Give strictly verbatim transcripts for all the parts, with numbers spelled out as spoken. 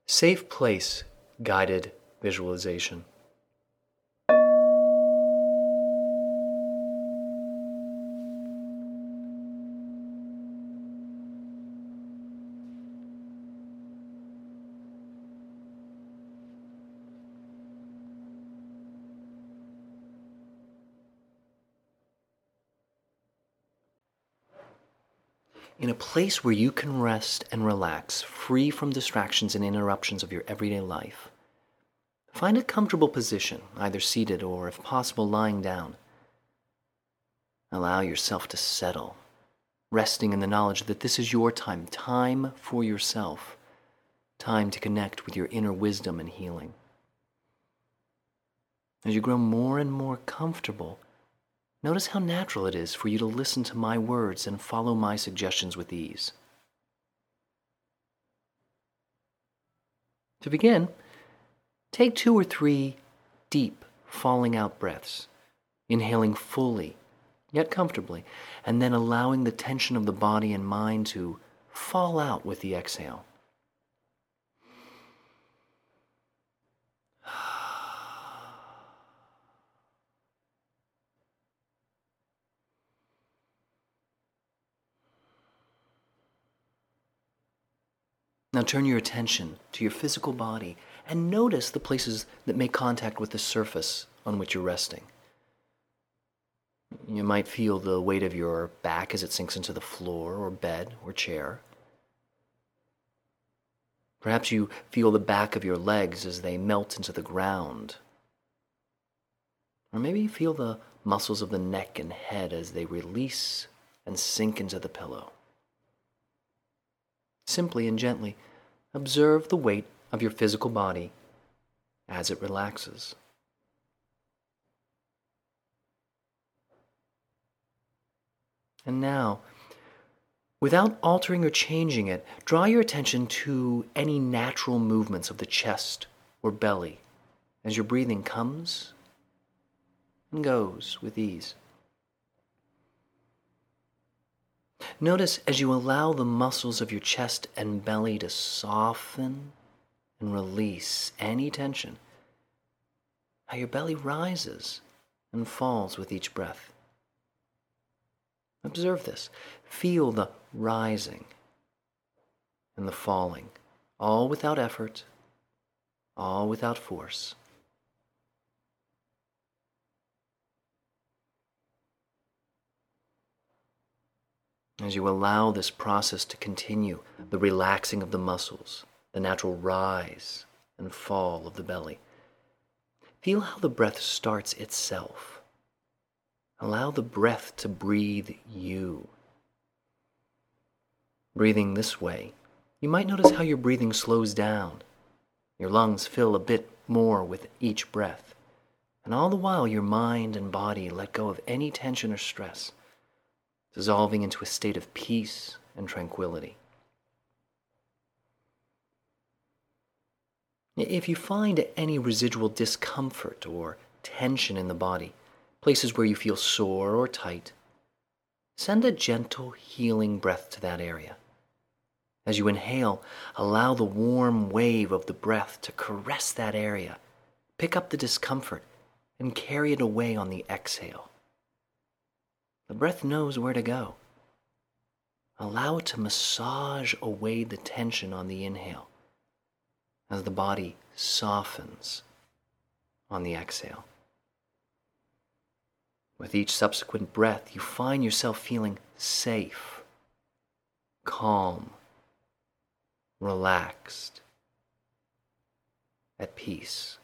Safe place guided visualization. In a place where you can rest and relax, free from distractions and interruptions of your everyday life, find a comfortable position, either seated or, if possible, lying down. Allow yourself to settle, resting in the knowledge that this is your time, time for yourself, time to connect with your inner wisdom and healing. As you grow more and more comfortable, notice how natural it is for you to listen to my words and follow my suggestions with ease. To begin, take two or three deep, falling out breaths, inhaling fully, yet comfortably, and then allowing the tension of the body and mind to fall out with the exhale. Now turn your attention to your physical body and notice the places that make contact with the surface on which you're resting. You might feel the weight of your back as it sinks into the floor or bed or chair. Perhaps you feel the back of your legs as they melt into the ground. Or maybe you feel the muscles of the neck and head as they release and sink into the pillow. Simply and gently observe the weight of your physical body as it relaxes. And now, without altering or changing it, draw your attention to any natural movements of the chest or belly as your breathing comes and goes with ease. Notice as you allow the muscles of your chest and belly to soften and release any tension, how your belly rises and falls with each breath. Observe this. Feel the rising and the falling, all without effort, all without force. As you allow this process to continue, the relaxing of the muscles, the natural rise and fall of the belly, feel how the breath starts itself. Allow the breath to breathe you. Breathing this way, you might notice how your breathing slows down. Your lungs fill a bit more with each breath, and all the while your mind and body let go of any tension or stress, dissolving into a state of peace and tranquility. If you find any residual discomfort or tension in the body, places where you feel sore or tight, send a gentle, healing breath to that area. As you inhale, allow the warm wave of the breath to caress that area, pick up the discomfort, and carry it away on the exhale. The breath knows where to go. Allow it to massage away the tension on the inhale as the body softens on the exhale. With each subsequent breath, you find yourself feeling safe, calm, relaxed, at peace.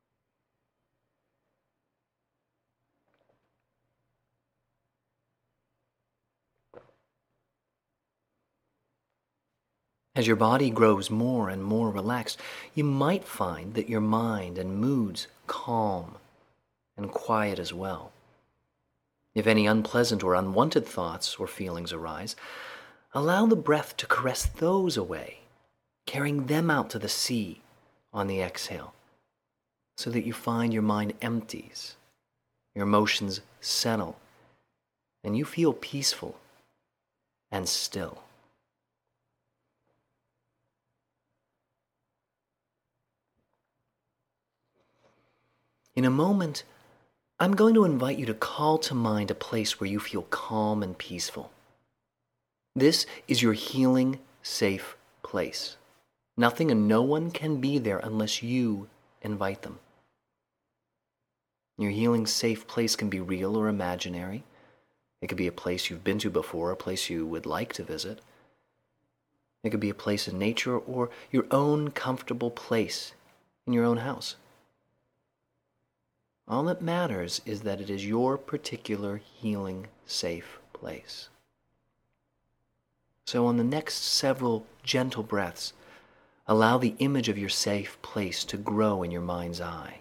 As your body grows more and more relaxed, you might find that your mind and moods calm and quiet as well. If any unpleasant or unwanted thoughts or feelings arise, allow the breath to caress those away, carrying them out to the sea on the exhale, so that you find your mind empties, your emotions settle, and you feel peaceful and still. In a moment, I'm going to invite you to call to mind a place where you feel calm and peaceful. This is your healing, safe place. Nothing and no one can be there unless you invite them. Your healing, safe place can be real or imaginary. It could be a place you've been to before, a place you would like to visit. It could be a place in nature or your own comfortable place in your own house. All that matters is that it is your particular healing, safe place. So on the next several gentle breaths, allow the image of your safe place to grow in your mind's eye.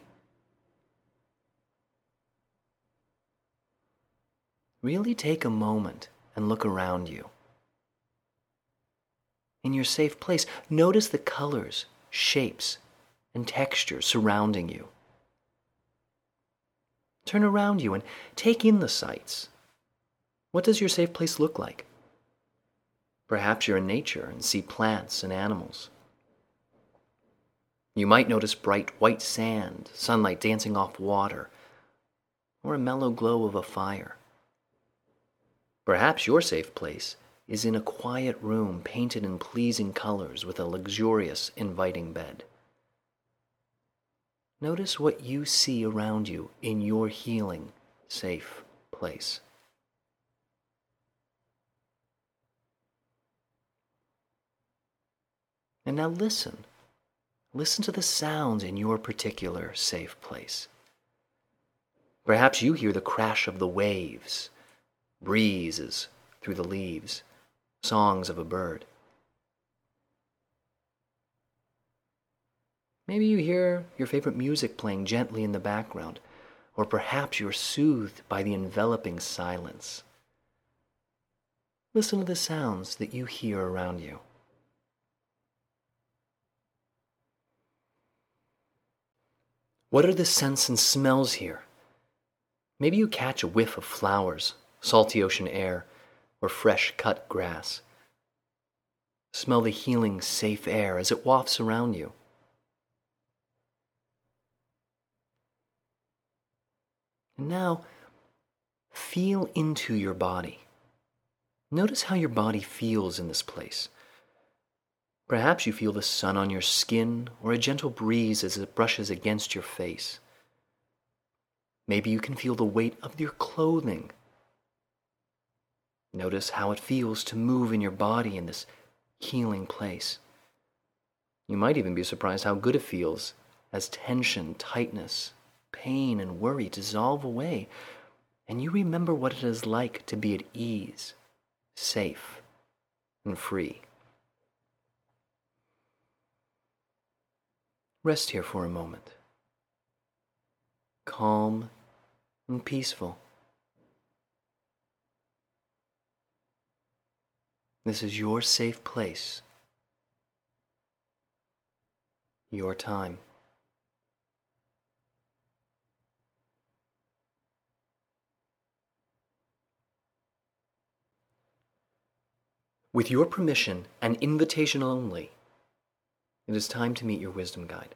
Really take a moment and look around you. In your safe place, notice the colors, shapes, and textures surrounding you. Turn around you and take in the sights. What does your safe place look like? Perhaps you're in nature and see plants and animals. You might notice bright white sand, sunlight dancing off water, or a mellow glow of a fire. Perhaps your safe place is in a quiet room painted in pleasing colors with a luxurious, inviting bed. Notice what you see around you in your healing, safe place. And now listen. Listen to the sounds in your particular safe place. Perhaps you hear the crash of the waves, breezes through the leaves, songs of a bird. Maybe you hear your favorite music playing gently in the background, or perhaps you're soothed by the enveloping silence. Listen to the sounds that you hear around you. What are the scents and smells here? Maybe you catch a whiff of flowers, salty ocean air, or fresh cut grass. Smell the healing, safe air as it wafts around you. And now, feel into your body. Notice how your body feels in this place. Perhaps you feel the sun on your skin or a gentle breeze as it brushes against your face. Maybe you can feel the weight of your clothing. Notice how it feels to move in your body in this healing place. You might even be surprised how good it feels as tension, tightness, pain, and worry dissolve away, and you remember what it is like to be at ease, safe, and free. Rest here for a moment. Calm and peaceful. This is your safe place. Your time. With your permission and invitation only, it is time to meet your wisdom guide.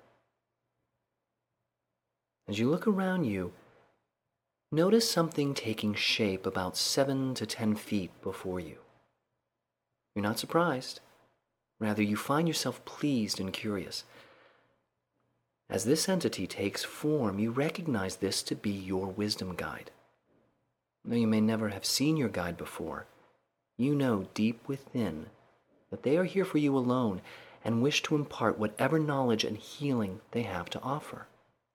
As you look around you, notice something taking shape about seven to ten feet before you. You're not surprised. Rather, you find yourself pleased and curious. As this entity takes form, you recognize this to be your wisdom guide. Though you may never have seen your guide before, you know deep within that they are here for you alone and wish to impart whatever knowledge and healing they have to offer.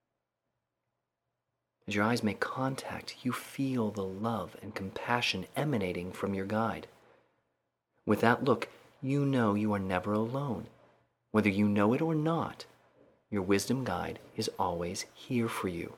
As your eyes make contact, you feel the love and compassion emanating from your guide. With that look, you know you are never alone. Whether you know it or not, your wisdom guide is always here for you.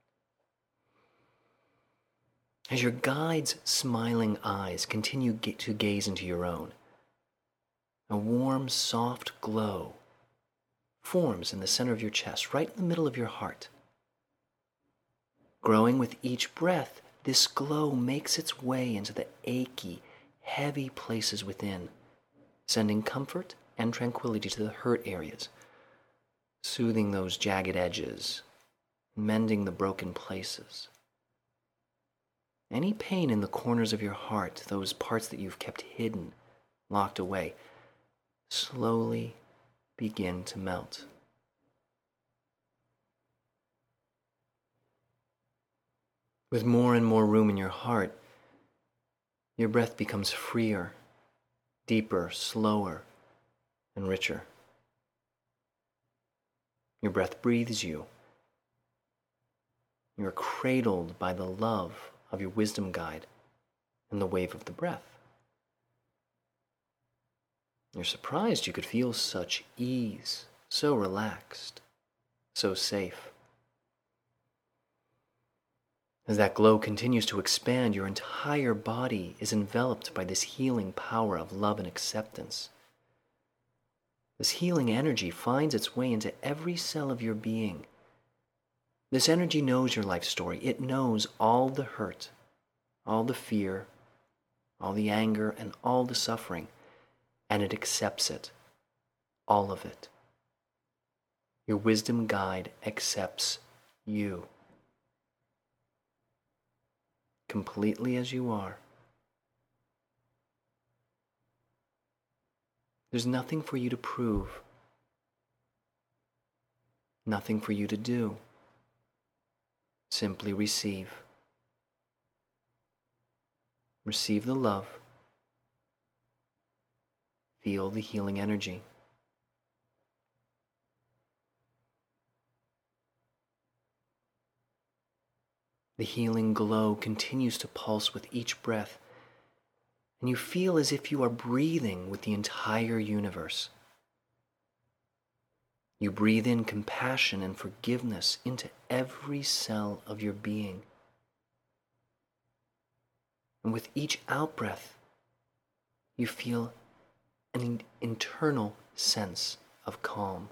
As your guide's smiling eyes continue to gaze into your own, a warm, soft glow forms in the center of your chest, right in the middle of your heart. Growing with each breath, this glow makes its way into the achy, heavy places within, sending comfort and tranquility to the hurt areas, soothing those jagged edges mending the broken places. Any pain in the corners of your heart, those parts that you've kept hidden, locked away, slowly begin to melt. With more and more room in your heart, your breath becomes freer, deeper, slower, and richer. Your breath breathes you. You are cradled by the love of your wisdom guide and the wave of the breath. You're surprised you could feel such ease, so relaxed, so safe. As that glow continues to expand, your entire body is enveloped by this healing power of love and acceptance. This healing energy finds its way into every cell of your being. This energy knows your life story. It knows all the hurt, all the fear, all the anger, and all the suffering, and it accepts it, all of it. Your wisdom guide accepts you, completely as you are. There's nothing for you to prove, nothing for you to do. Simply receive. Receive the love. Feel the healing energy. The healing glow continues to pulse with each breath, and you feel as if you are breathing with the entire universe. You breathe in compassion and forgiveness into every cell of your being. And with each out-breath, you feel an internal sense of calm.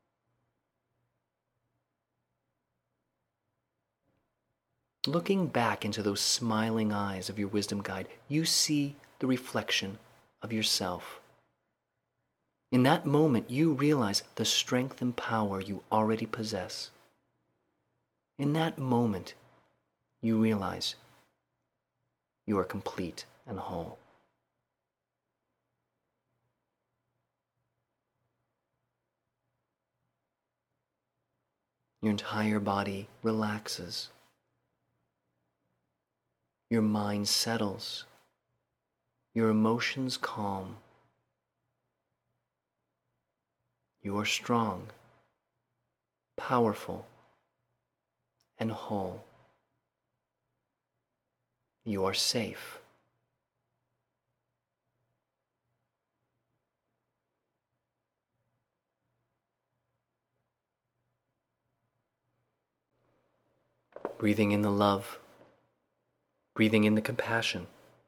Looking back into those smiling eyes of your wisdom guide, you see the reflection of yourself. In that moment, you realize the strength and power you already possess. In that moment, you realize you are complete and whole. Your entire body relaxes. Your mind settles. Your emotions calm. You are strong, powerful, and whole. You are safe. Breathing in the love, breathing in the compassion,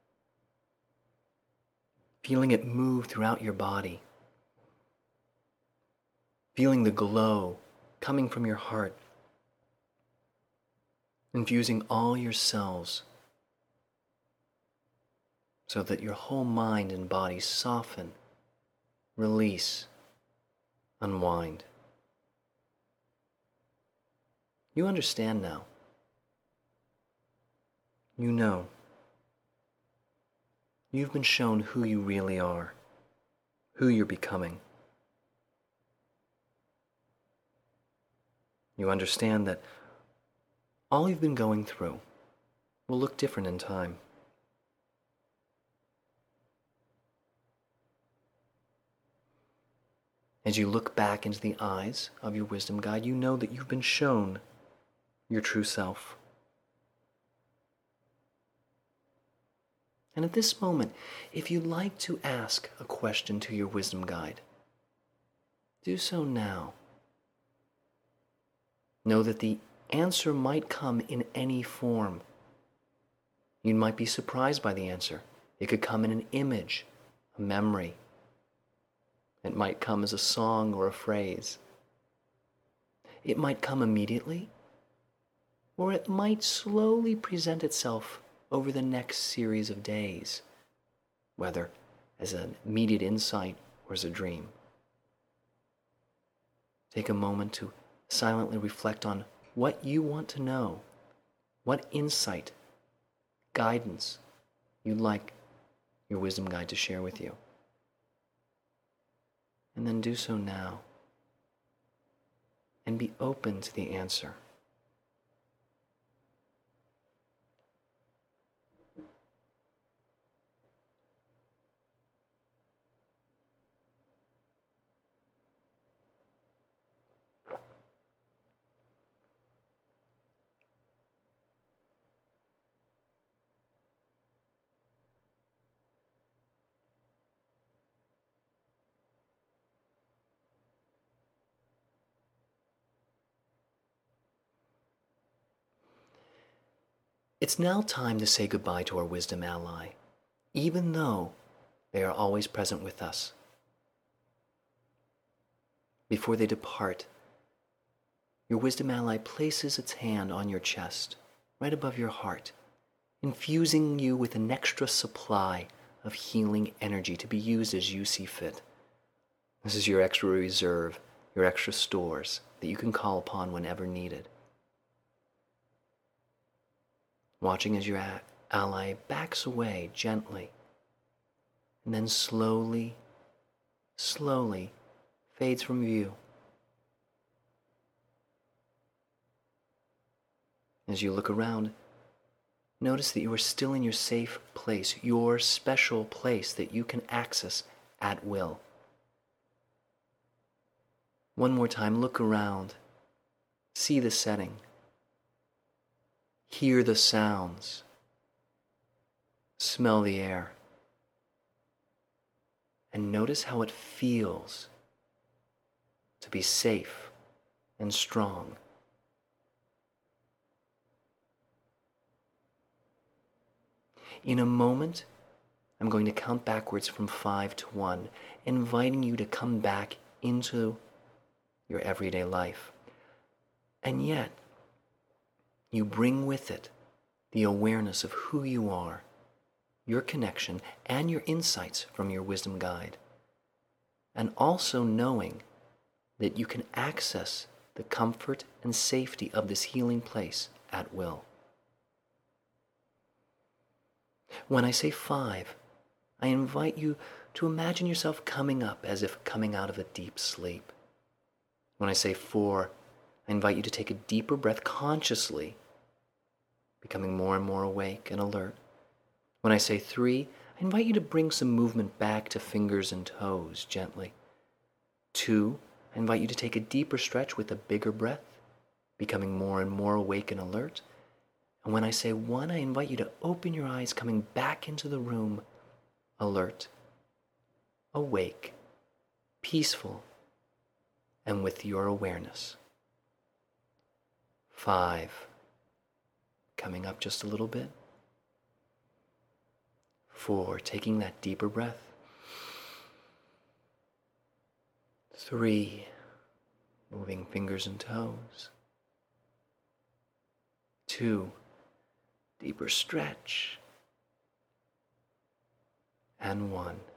feeling it move throughout your body, feeling the glow coming from your heart, infusing all your cells so that your whole mind and body soften, release, unwind. You understand now. You know. You've been shown who you really are, who you're becoming. You understand that all you've been going through will look different in time. As you look back into the eyes of your wisdom guide, you know that you've been shown your true self. And at this moment, if you'd like to ask a question to your wisdom guide, do so now. Know that the answer might come in any form. You might be surprised by the answer. It could come in an image, a memory. It might come as a song or a phrase. It might come immediately, or it might slowly present itself over the next series of days, whether as an immediate insight or as a dream. Take a moment to silently reflect on what you want to know, what insight, guidance you'd like your wisdom guide to share with you. And then do so now. And be open to the answer. It's now time to say goodbye to our wisdom ally, even though they are always present with us. Before they depart, your wisdom ally places its hand on your chest, right above your heart, infusing you with an extra supply of healing energy to be used as you see fit. This is your extra reserve, your extra stores that you can call upon whenever needed. Watching as your ally backs away gently, and then slowly, slowly fades from view. As you look around, notice that you are still in your safe place, your special place that you can access at will. One more time, look around, see the setting. Hear the sounds, smell the air, and notice how it feels to be safe and strong. In a moment, I'm going to count backwards from five to one, inviting you to come back into your everyday life. And yet, you bring with it the awareness of who you are, your connection, and your insights from your wisdom guide. And also knowing that you can access the comfort and safety of this healing place at will. When I say five, I invite you to imagine yourself coming up as if coming out of a deep sleep. When I say four, I invite you to take a deeper breath consciously, becoming more and more awake and alert. When I say three, I invite you to bring some movement back to fingers and toes gently. Two, I invite you to take a deeper stretch with a bigger breath, becoming more and more awake and alert. And when I say one, I invite you to open your eyes, coming back into the room, alert, awake, peaceful, and with your awareness. Five. Coming up just a little bit. Four, taking that deeper breath. Three, moving fingers and toes. Two, deeper stretch. And one.